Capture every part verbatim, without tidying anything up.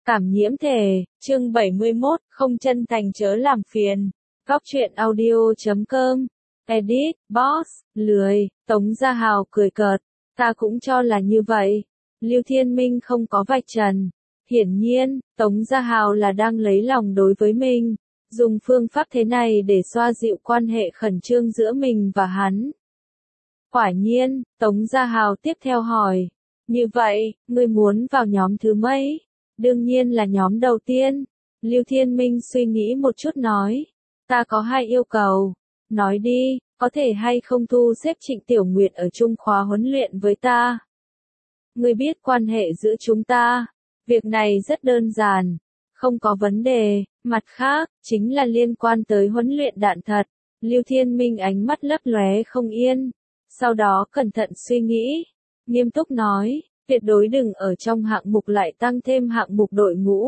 Cảm nhiễm thể, chương bảy mươi mốt, không chân thành chớ làm phiền. Góc truyện audio chấm com. Edit, boss, lười, Tống Gia Hào cười cợt. Ta cũng cho là như vậy. Lưu Thiên Minh không có vạch trần. Hiển nhiên, Tống Gia Hào là đang lấy lòng đối với mình. Dùng phương pháp thế này để xoa dịu quan hệ khẩn trương giữa mình và hắn. Quả nhiên, Tống Gia Hào tiếp theo hỏi. Như vậy, ngươi muốn vào nhóm thứ mấy? Đương nhiên là nhóm đầu tiên. Lưu Thiên Minh suy nghĩ một chút nói. Ta có hai yêu cầu. Nói đi, có thể hay không thu xếp Trịnh Tiểu Nguyệt ở chung khóa huấn luyện với ta? Ngươi biết quan hệ giữa chúng ta. Việc này rất đơn giản. Không có vấn đề. Mặt khác, chính là liên quan tới huấn luyện đạn thật. Lưu Thiên Minh ánh mắt lấp lóe không yên. Sau đó cẩn thận suy nghĩ. Nghiêm túc nói. Tuyệt đối đừng ở trong hạng mục lại tăng thêm hạng mục đội ngũ.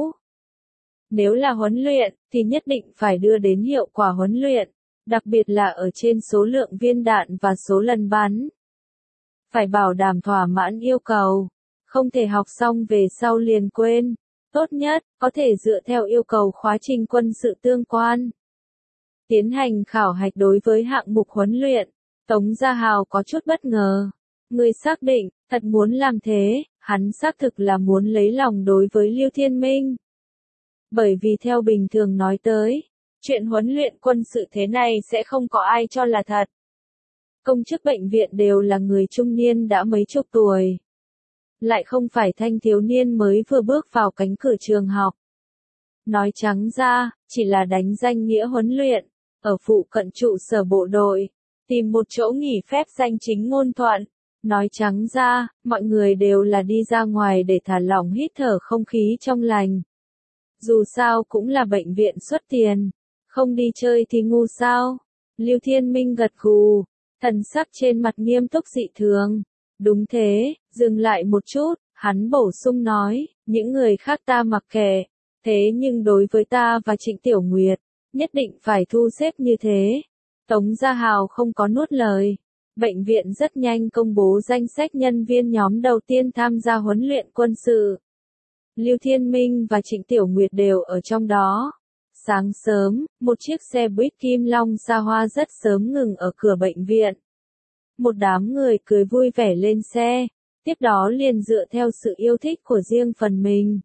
Nếu là huấn luyện, thì nhất định phải đưa đến hiệu quả huấn luyện, đặc biệt là ở trên số lượng viên đạn và số lần bắn. Phải bảo đảm thỏa mãn yêu cầu, không thể học xong về sau liền quên. Tốt nhất, có thể dựa theo yêu cầu khóa trình quân sự tương quan. Tiến hành khảo hạch đối với hạng mục huấn luyện, Tống Gia Hào có chút bất ngờ. Người xác định, thật muốn làm thế, hắn xác thực là muốn lấy lòng đối với Lưu Thiên Minh. Bởi vì theo bình thường nói tới, chuyện huấn luyện quân sự thế này sẽ không có ai cho là thật. Công chức bệnh viện đều là người trung niên đã mấy chục tuổi. Lại không phải thanh thiếu niên mới vừa bước vào cánh cửa trường học. Nói trắng ra, chỉ là đánh danh nghĩa huấn luyện, ở phụ cận trụ sở bộ đội, tìm một chỗ nghỉ phép danh chính ngôn thuận. Nói trắng ra, mọi người đều là đi ra ngoài để thả lỏng hít thở không khí trong lành. Dù sao cũng là bệnh viện xuất tiền, không đi chơi thì ngu sao? Lưu Thiên Minh gật gù, thần sắc trên mặt nghiêm túc dị thường. Đúng thế, dừng lại một chút, hắn bổ sung nói, những người khác ta mặc kệ, thế nhưng đối với ta và Trịnh Tiểu Nguyệt, nhất định phải thu xếp như thế. Tống Gia Hào không có nuốt lời. Bệnh viện rất nhanh công bố danh sách nhân viên nhóm đầu tiên tham gia huấn luyện quân sự. Lưu Thiên Minh và Trịnh Tiểu Nguyệt đều ở trong đó. Sáng sớm, một chiếc xe buýt Kim Long xa hoa rất sớm ngừng ở cửa bệnh viện. Một đám người cười vui vẻ lên xe, tiếp đó liền dựa theo sự yêu thích của riêng phần mình.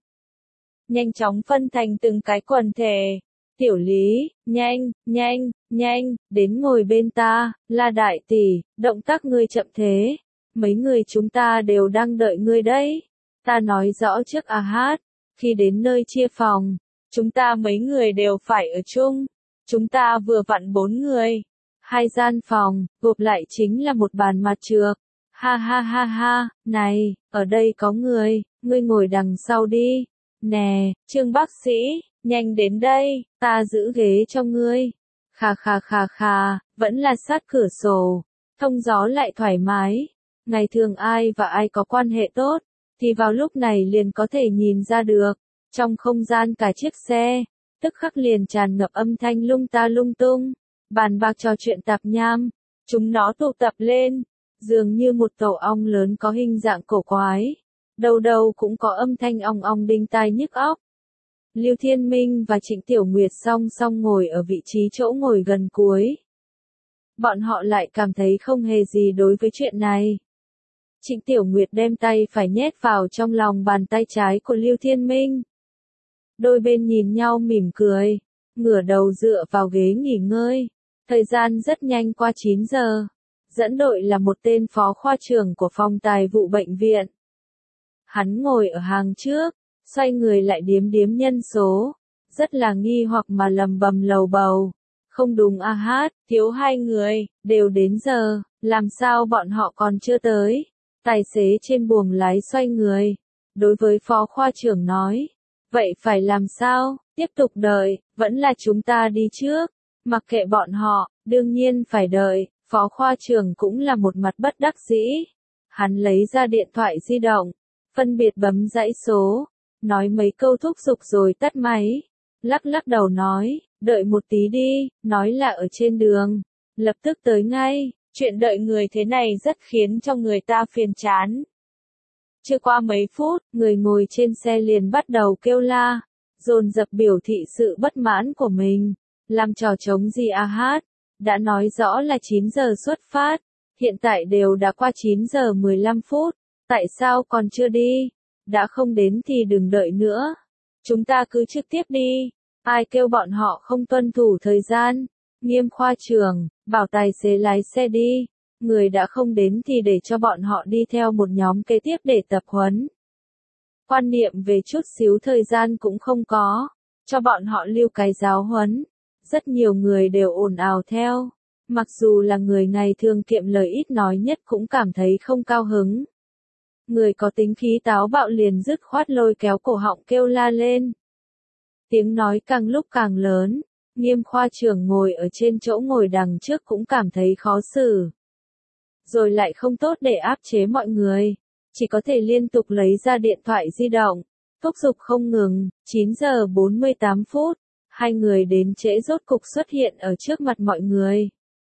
Nhanh chóng phân thành từng cái quần thể. Tiểu Lý, nhanh, nhanh, nhanh, đến ngồi bên ta, là đại tỷ, động tác ngươi chậm thế. Mấy người chúng ta đều đang đợi ngươi đấy. Ta nói rõ trước à hát, khi đến nơi chia phòng, chúng ta mấy người đều phải ở chung. Chúng ta vừa vặn bốn người. Hai gian phòng, gộp lại chính là một bàn mặt trược. Ha ha ha ha, này, ở đây có người, ngươi ngồi đằng sau đi. Nè, Trương bác sĩ. Nhanh đến đây, ta giữ ghế cho ngươi. Khà khà khà khà, vẫn là sát cửa sổ. Thông gió lại thoải mái. Ngày thường ai và ai có quan hệ tốt, thì vào lúc này liền có thể nhìn ra được. Trong không gian cả chiếc xe, tức khắc liền tràn ngập âm thanh lung ta lung tung. Bàn bạc trò chuyện tạp nham. Chúng nó tụ tập lên, dường như một tổ ong lớn có hình dạng cổ quái. Đầu đầu cũng có âm thanh ong ong đinh tai nhức óc. Lưu Thiên Minh và Trịnh Tiểu Nguyệt song song ngồi ở vị trí chỗ ngồi gần cuối. Bọn họ lại cảm thấy không hề gì đối với chuyện này. Trịnh Tiểu Nguyệt đem tay phải nhét vào trong lòng bàn tay trái của Lưu Thiên Minh. Đôi bên nhìn nhau mỉm cười, ngửa đầu dựa vào ghế nghỉ ngơi. Thời gian rất nhanh qua chín giờ. Dẫn đội là một tên phó khoa trưởng của phòng tài vụ bệnh viện. Hắn ngồi ở hàng trước, xoay người lại điếm điếm nhân số, rất là nghi hoặc mà lầm bầm lầu bầu. Không đúng à hát, thiếu hai người, đều đến giờ, làm sao bọn họ còn chưa tới? Tài xế trên buồng lái xoay người, đối với phó khoa trưởng nói, vậy phải làm sao, tiếp tục đợi, vẫn là chúng ta đi trước, mặc kệ bọn họ, đương nhiên phải đợi, phó khoa trưởng cũng là một mặt bất đắc dĩ. Hắn lấy ra điện thoại di động, phân biệt bấm dãy số. Nói mấy câu thúc giục rồi tắt máy. Lắc lắc đầu nói, đợi một tí đi, nói là ở trên đường. Lập tức tới ngay, chuyện đợi người thế này rất khiến cho người ta phiền chán. Chưa qua mấy phút, người ngồi trên xe liền bắt đầu kêu la, dồn dập biểu thị sự bất mãn của mình. Làm trò trống gì à hát, đã nói rõ là chín giờ xuất phát, hiện tại đều đã qua chín giờ mười lăm phút, tại sao còn chưa đi? Đã không đến thì đừng đợi nữa. Chúng ta cứ trực tiếp đi. Ai kêu bọn họ không tuân thủ thời gian? Nghiêm khoa trưởng, bảo tài xế lái xe đi. Người đã không đến thì để cho bọn họ đi theo một nhóm kế tiếp để tập huấn. Quan niệm về chút xíu thời gian cũng không có. Cho bọn họ lưu cái giáo huấn. Rất nhiều người đều ồn ào theo. Mặc dù là người ngày thường kiệm lời ít nói nhất cũng cảm thấy không cao hứng. Người có tính khí táo bạo liền dứt khoát lôi kéo cổ họng kêu la lên. Tiếng nói càng lúc càng lớn, Nghiêm khoa trưởng ngồi ở trên chỗ ngồi đằng trước cũng cảm thấy khó xử. Rồi lại không tốt để áp chế mọi người, chỉ có thể liên tục lấy ra điện thoại di động, thúc giục không ngừng. Chín giờ bốn mươi tám phút, hai người đến trễ rốt cục xuất hiện ở trước mặt mọi người.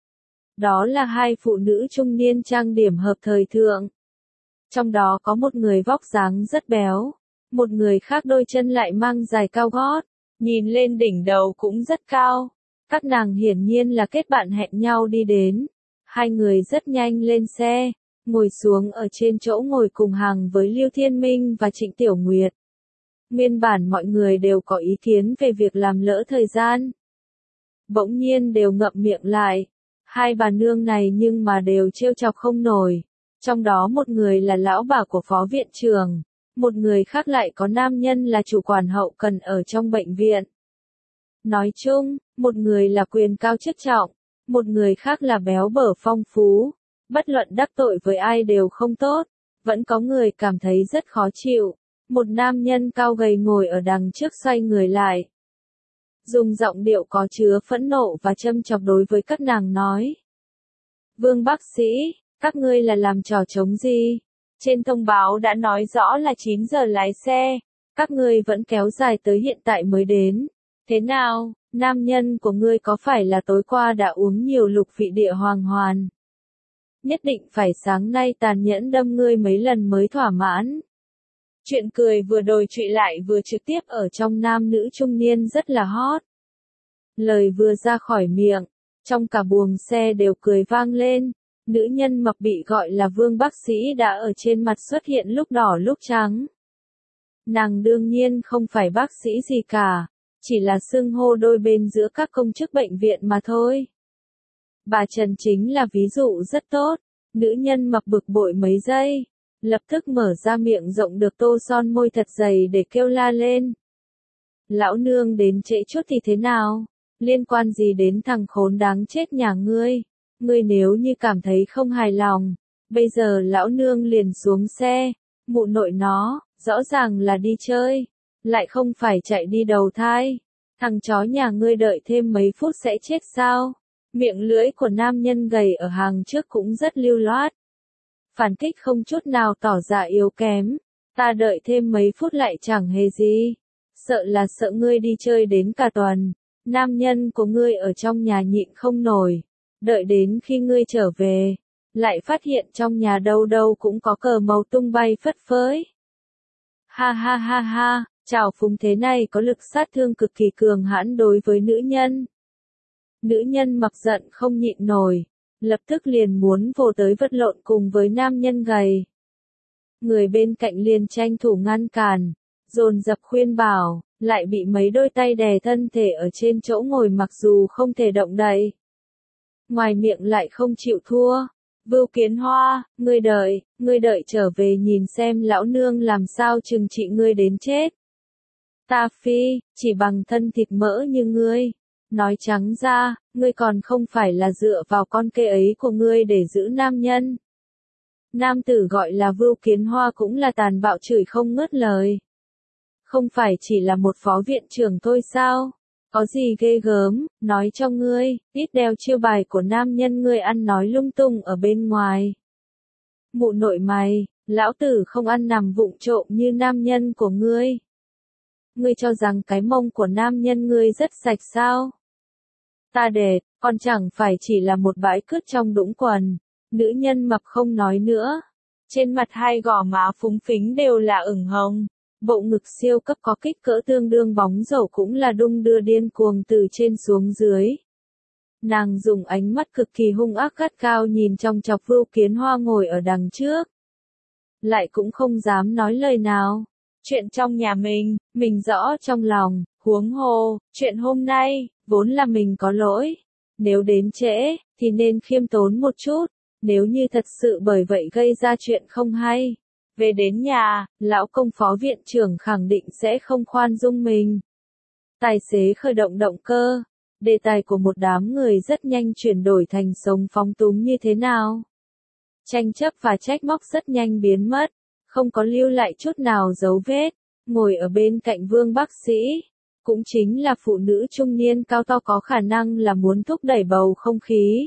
Đó là hai phụ nữ trung niên trang điểm hợp thời thượng. Trong đó có một người vóc dáng rất béo, một người khác đôi chân lại mang giày cao gót, nhìn lên đỉnh đầu cũng rất cao. Các nàng hiển nhiên là kết bạn hẹn nhau đi đến. Hai người rất nhanh lên xe, ngồi xuống ở trên chỗ ngồi cùng hàng với Lưu Thiên Minh và Trịnh Tiểu Nguyệt. Nguyên bản mọi người đều có ý kiến về việc làm lỡ thời gian. Bỗng nhiên đều ngậm miệng lại. Hai bà nương này nhưng mà đều trêu chọc không nổi. Trong đó một người là lão bà của phó viện trưởng, một người khác lại có nam nhân là chủ quản hậu cần ở trong bệnh viện. Nói chung, một người là quyền cao chức trọng, một người khác là béo bở phong phú. Bất luận đắc tội với ai đều không tốt, vẫn có người cảm thấy rất khó chịu. Một nam nhân cao gầy ngồi ở đằng trước xoay người lại, dùng giọng điệu có chứa phẫn nộ và châm chọc đối với các nàng nói. Vương bác sĩ, các ngươi là làm trò trống gì? Trên thông báo đã nói rõ là chín giờ lái xe, các ngươi vẫn kéo dài tới hiện tại mới đến. Thế nào, nam nhân của ngươi có phải là tối qua đã uống nhiều lục vị địa hoàng hoàn? Nhất định phải sáng nay tàn nhẫn đâm ngươi mấy lần mới thỏa mãn. Chuyện cười vừa đồi trụy lại vừa trực tiếp ở trong nam nữ trung niên rất là hot. Lời vừa ra khỏi miệng, trong cả buồng xe đều cười vang lên. Nữ nhân mập bị gọi là Vương bác sĩ đã ở trên mặt xuất hiện lúc đỏ lúc trắng. Nàng đương nhiên không phải bác sĩ gì cả, chỉ là xưng hô đôi bên giữa các công chức bệnh viện mà thôi. Bà Trần chính là ví dụ rất tốt. Nữ nhân mập bực bội mấy giây, lập tức mở ra miệng rộng được tô son môi thật dày để kêu la lên. Lão nương đến trễ chút thì thế nào? Liên quan gì đến thằng khốn đáng chết nhà ngươi? Ngươi nếu như cảm thấy không hài lòng, bây giờ lão nương liền xuống xe. Mụ nội nó, rõ ràng là đi chơi, lại không phải chạy đi đầu thai. Thằng chó nhà ngươi đợi thêm mấy phút sẽ chết sao? Miệng lưỡi của nam nhân gầy ở hàng trước cũng rất lưu loát. Phản kích không chút nào tỏ ra yếu kém. Ta đợi thêm mấy phút lại chẳng hề gì. Sợ là sợ ngươi đi chơi đến cả tuần. Nam nhân của ngươi ở trong nhà nhịn không nổi. Đợi đến khi ngươi trở về, lại phát hiện trong nhà đâu đâu cũng có cờ màu tung bay phất phới. Ha ha ha ha, trào phúng thế này có lực sát thương cực kỳ cường hãn đối với nữ nhân. Nữ nhân mặc giận không nhịn nổi, lập tức liền muốn vồ tới vật lộn cùng với nam nhân gầy. Người bên cạnh liền tranh thủ ngăn cản, dồn dập khuyên bảo, lại bị mấy đôi tay đè thân thể ở trên chỗ ngồi mặc dù không thể động đậy. Ngoài miệng lại không chịu thua. Vưu Kiến Hoa, ngươi đợi, ngươi đợi trở về nhìn xem lão nương làm sao trừng trị ngươi đến chết. Ta phi, chỉ bằng thân thịt mỡ như ngươi. Nói trắng ra, ngươi còn không phải là dựa vào con kê ấy của ngươi để giữ nam nhân. Nam tử gọi là Vưu Kiến Hoa cũng là tàn bạo chửi không ngớt lời. Không phải chỉ là một phó viện trưởng thôi sao? Có gì ghê gớm, nói cho ngươi, ít đeo chiêu bài của nam nhân ngươi ăn nói lung tung ở bên ngoài. Mụ nội mày, lão tử không ăn nằm vụng trộm như nam nhân của ngươi. Ngươi cho rằng cái mông của nam nhân ngươi rất sạch sao? Ta đệt, còn chẳng phải chỉ là một bãi cứt trong đũng quần. Nữ nhân mập không nói nữa, Trên mặt hai gò má phúng phính đều là ửng hồng. Bộ ngực siêu cấp có kích cỡ tương đương bóng rổ cũng là đung đưa điên cuồng từ trên xuống dưới. Nàng dùng ánh mắt cực kỳ hung ác gắt cao nhìn trong chọc Vưu Kiến Hoa ngồi ở đằng trước. Lại cũng không dám nói lời nào. Chuyện trong nhà mình, mình rõ trong lòng, huống hồ, chuyện hôm nay, vốn là mình có lỗi. Nếu đến trễ, thì nên khiêm tốn một chút, nếu như thật sự bởi vậy gây ra chuyện không hay. Về đến nhà, lão công phó viện trưởng khẳng định sẽ không khoan dung mình. Tài xế khởi động động cơ. Đề tài của một đám người rất nhanh chuyển đổi thành sống phóng túng như thế nào. Tranh chấp và trách móc rất nhanh biến mất, không có lưu lại chút nào dấu vết. Ngồi ở bên cạnh Vương bác sĩ, cũng chính là phụ nữ trung niên cao to có khả năng là muốn thúc đẩy bầu không khí.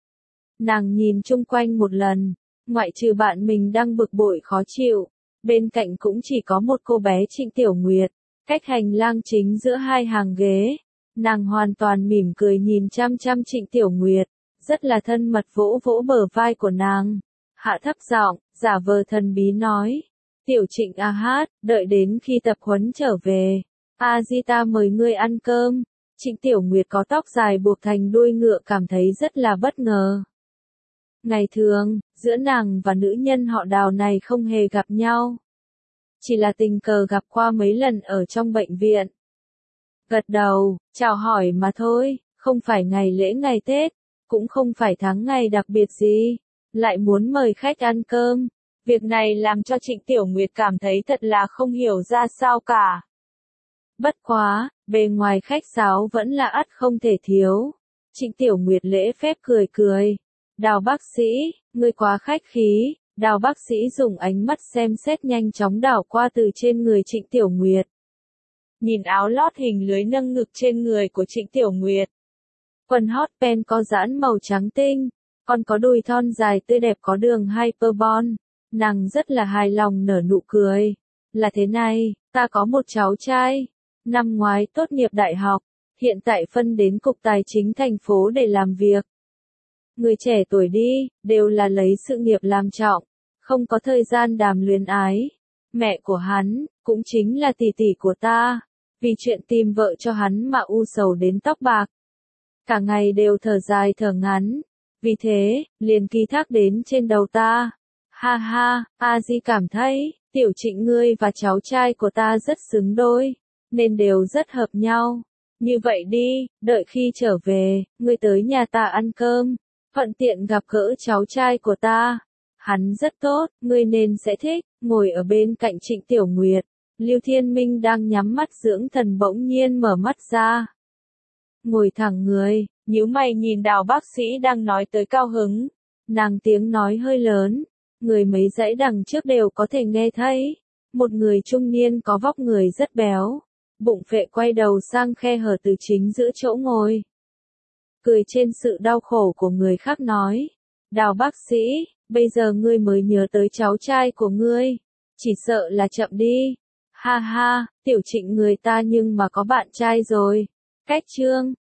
Nàng nhìn chung quanh một lần, ngoại trừ bạn mình đang bực bội khó chịu, bên cạnh cũng chỉ có một cô bé Trịnh Tiểu Nguyệt, cách hành lang chính giữa hai hàng ghế. Nàng hoàn toàn mỉm cười nhìn chăm chăm Trịnh Tiểu Nguyệt, rất là thân mật vỗ vỗ bờ vai của nàng. Hạ thấp giọng, giả vờ thần bí nói. Tiểu Trịnh a hát, đợi đến khi tập huấn trở về. A Di ta mời ngươi ăn cơm. Trịnh Tiểu Nguyệt có tóc dài buộc thành đuôi ngựa cảm thấy rất là bất ngờ. Ngày thường, giữa nàng và nữ nhân họ Đào này không hề gặp nhau. Chỉ là tình cờ gặp qua mấy lần ở trong bệnh viện. Gật đầu, chào hỏi mà thôi, không phải ngày lễ ngày Tết, cũng không phải tháng ngày đặc biệt gì, lại muốn mời khách ăn cơm. Việc này làm cho Trịnh Tiểu Nguyệt cảm thấy thật là không hiểu ra sao cả. Bất quá, bề ngoài khách sáo vẫn là ắt không thể thiếu. Trịnh Tiểu Nguyệt lễ phép cười cười. Đào bác sĩ, ngươi quá khách khí. Đào bác sĩ dùng ánh mắt xem xét nhanh chóng đảo qua từ trên người Trịnh Tiểu Nguyệt. Nhìn áo lót hình lưới nâng ngực trên người của Trịnh Tiểu Nguyệt. Quần hot pen có giãn màu trắng tinh, còn có đùi thon dài tươi đẹp có đường hyperbon. Nàng rất là hài lòng nở nụ cười. Là thế này, ta có một cháu trai. Năm ngoái tốt nghiệp đại học, hiện tại phân đến Cục Tài chính thành phố để làm việc. Người trẻ tuổi đi, đều là lấy sự nghiệp làm trọng, không có thời gian đàm luyến ái. Mẹ của hắn, cũng chính là tỷ tỷ của ta, vì chuyện tìm vợ cho hắn mà u sầu đến tóc bạc. Cả ngày đều thở dài thở ngắn, vì thế, liền ký thác đến trên đầu ta. Ha ha, A Di cảm thấy, Tiểu Trịnh ngươi và cháu trai của ta rất xứng đôi, nên đều rất hợp nhau. Như vậy đi, đợi khi trở về, ngươi tới nhà ta ăn cơm, thuận tiện gặp gỡ cháu trai của ta. Hắn rất tốt, ngươi nên sẽ thích. Ngồi ở bên cạnh Trịnh Tiểu Nguyệt, Lưu Thiên Minh đang nhắm mắt dưỡng thần bỗng nhiên mở mắt ra. Ngồi thẳng người, nhíu mày nhìn Đào bác sĩ đang nói tới cao hứng. Nàng tiếng nói hơi lớn, người mấy dãy đằng trước đều có thể nghe thấy. Một người trung niên có vóc người rất béo, bụng phệ quay đầu sang khe hở từ chính giữa chỗ ngồi. Cười trên sự đau khổ của người khác nói. Đào bác sĩ, bây giờ ngươi mới nhớ tới cháu trai của ngươi. Chỉ sợ là chậm đi. Ha ha, Tiểu Trịnh người ta nhưng mà có bạn trai rồi. Cách chương.